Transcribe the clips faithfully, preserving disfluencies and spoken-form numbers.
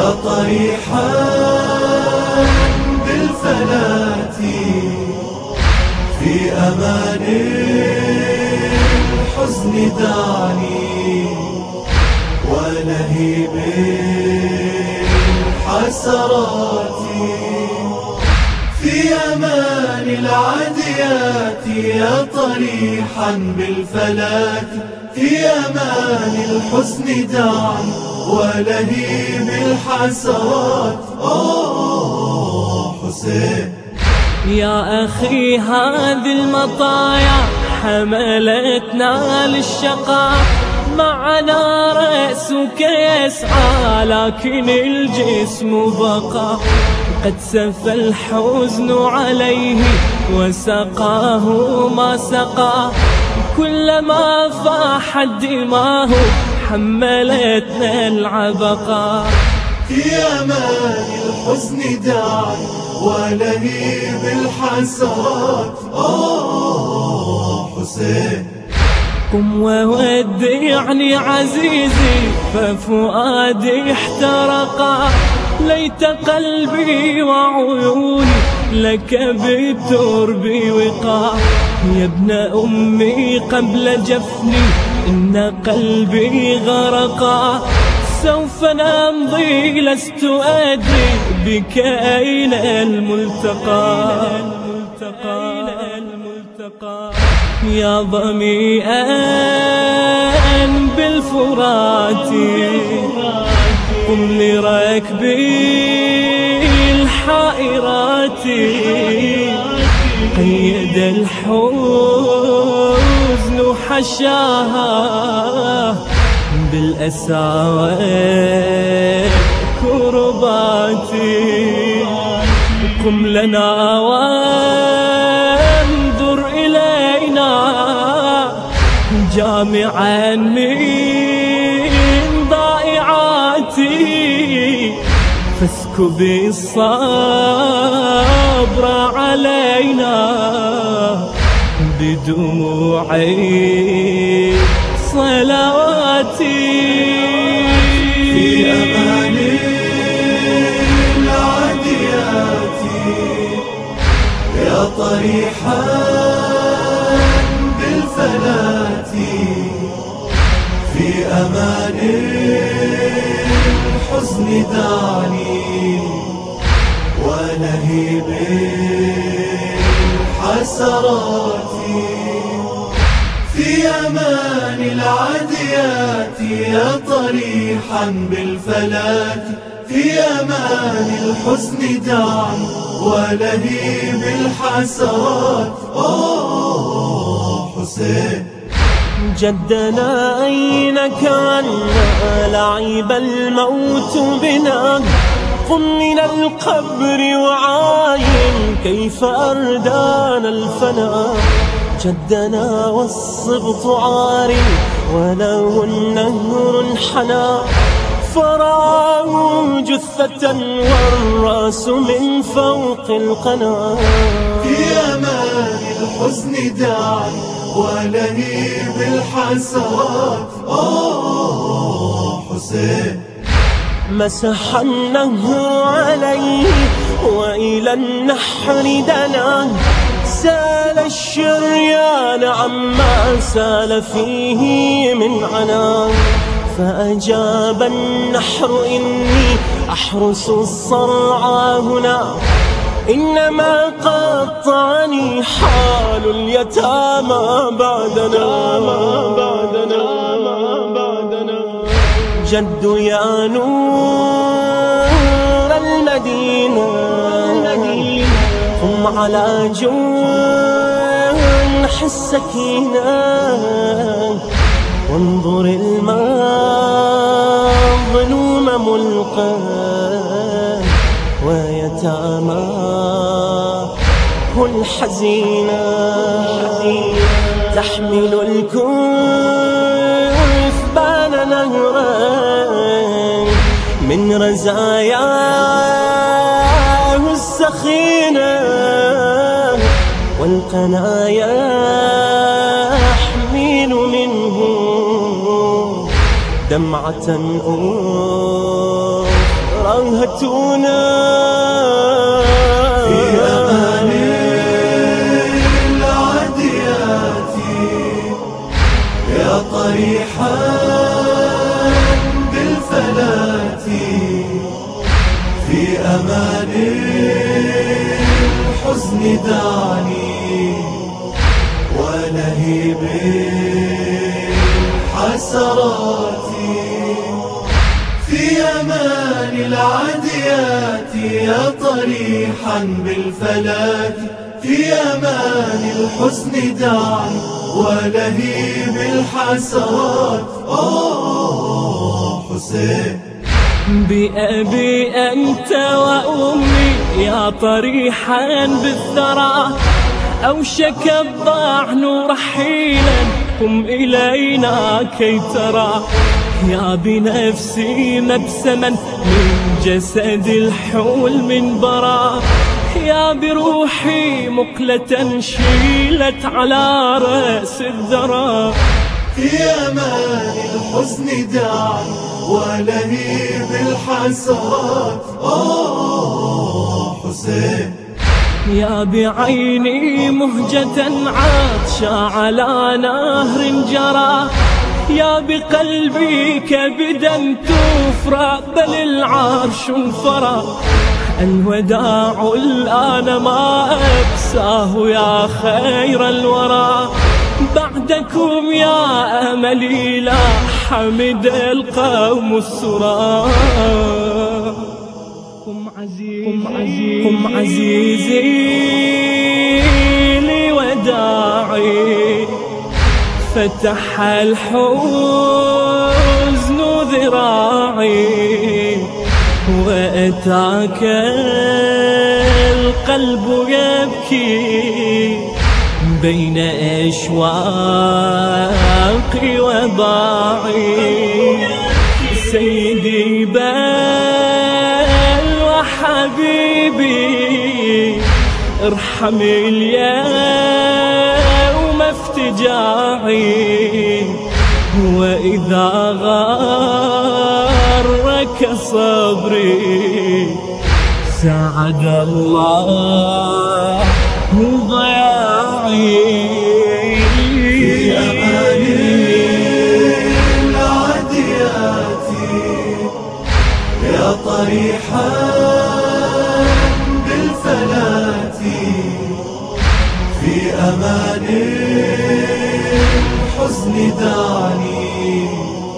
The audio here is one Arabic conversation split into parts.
يا طريحا بالفلات في أمان الحزن دعني ولهيب الحسرات في أمان العاديات يا طريحا بالفلات في أمان الحزن دعني ولهيب الحسرات. أوه حسين يا أخي هذه المطايا حملتنا للشقاء، معنا رأسك يسعى لكن الجسم بقى، قد سفى الحزن عليه وسقاه ما سقى، كلما فاحت دماه حملتنا العبقى. في أمان الحزن داعي ولهيب الحسرات. أوه حسين قم وودعني عزيزي ففؤادي احترقا، ليت قلبي وعيوني لك بالترب وقا، يا ابن أمي قبل جفني إن قلبي غرقا، سوف نمضي لست أدري بك أين الملتقى. يا ظميئا بالفرات قم لركب الحائرات، قيد الحزن حشاها بالأسى والكربات، قم لنا وانظر إلينا جامعا من ضائعاتي، فاسكب الصبر علينا بدموعي صلواتي. في أمان العاديات يا طريحا بالفلات في أمان الحزن دعني ولهيب الحسرات في أمان العاديات يا طريحا بالفلات في أمان الحزن دعني ولهيب الحسرات. أوه حسين جدنا أين كان لعب الموت بنا، قم من القبر وعاين كيف أردانا الفناء، جدنا والصبط عار وله النهر انحنى، فراه جثة والرأس من فوق القنا. في أمان الحزن داعي ولهيب الحسرات. أوه حسين مسح النهر عليه وإلى النحر دنا، سال الشريان عما سال فيه من عنا، فأجاب النحر إني أحرس الصرعى هنا، إنما قطعني حال اليتامى بعدنا. جد يا نور المدينة قم على جنح السكينة، وانظر المظلوم ملقى ويتاماه الحزينة، تحمل الكثبان نهرا من رزاياه السخينة، والقنايا يحمل منه دمعة أخرى آهتونا في أمان العاديات يا طريحا بالفلات، في أمان الحزن دعني ولهيب الحسرات، في أمان العاديات يا طريحا بالفلات، في أمان الحزن دعني ولهيب الحسرات. أوه حسين بأبي أنت وأمي يا طريحا بالثرى، أوشك الضعن رحيلا قم إلينا كي ترى، يا بنفسي مبسما من جسد الحول من برا، يا بروحي مقلة شيلت على رأس الذرى، في أمان الحزن داعي ولهيب الحسرات. أوه حسين يا بعيني مهجة عاطشة على نهر جرى، يا بقلبي كبدا تفرى بل العرش انفرى، الوداع الآن ما أقساه يا خير الورى، بعدكم يا أملي لا حمد القوم السرى. قم عزيزي قم عزيزي لوداعي، فتح الحزن ذراعي، وأتاك القلب يبكي بين أشواقي وضاعي، سيدي بل وحبيبي ارحم اليوم افتجاعي، وإذا غارك صبري سعد الله ضياعي، في أمان العاديات يا طريحا بالفلات، في أمان الحزن دعني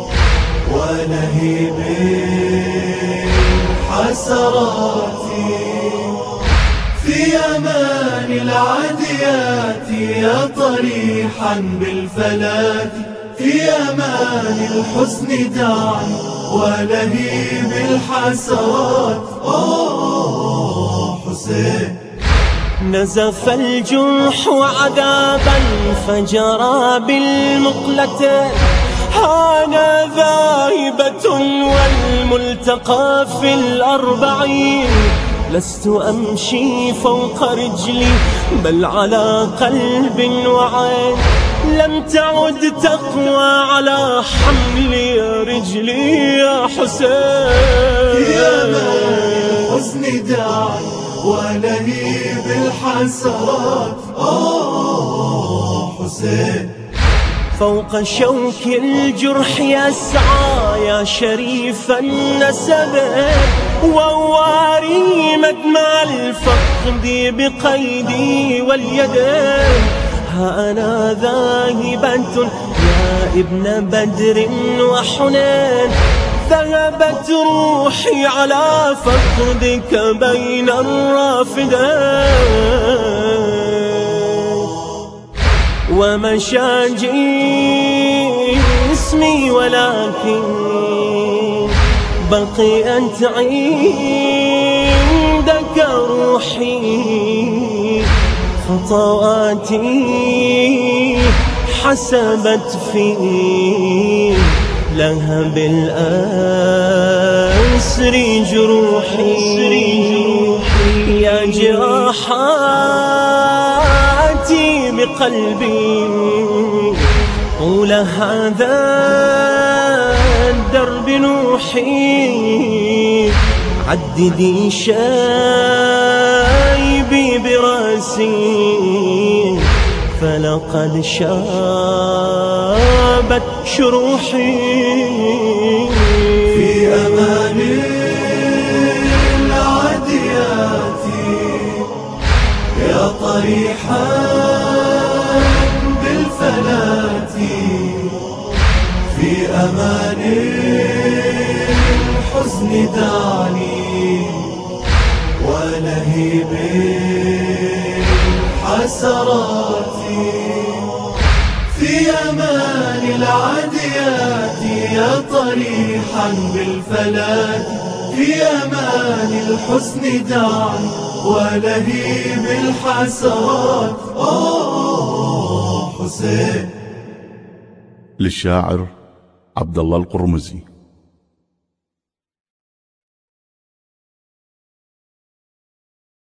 ولهيب الحسرات، في أمان العاديات يا طريحا بالفلات، في أمان الحزن دعني ولهيب الحسرات. أوه حسين نزف الجرح عذابا فجرى بالمقلة، هانا ذاهبة والملتقى في الأربعين، لست أمشي فوق رجلي بل على قلب وعين، لم تعد تقوى على حمل رجلي يا حسين، يا أمان الحزن داعي ولهيب الحسرات. أوه حسين فوق شوك الجرح يسعى يا شريف النسب، وواري مدمع الفقد بقيدي واليدين، ها أنا ذاهبة يا ابن بدر وحنين، ذهبت روحي على فقدك بين الرافدين، ومشى جسمي ولكن بقيت عندك روحي، خطواتي حسبت في لهب الأسر جروحي، يا جراحاتي بقلبي طول هذا الدرب نوحي، عددي شايبي براسي فلقد شابت شروحي في أمان العاديات يا طريحا بالفلات، في أمان الحزن دعني ولهيب الحسرات، في أمان العاديات يا طريحا بالفلات، في أمان الحزن دعني ولهيب الحسرات. أوه حسين. للشاعر عبد الله القرمزي.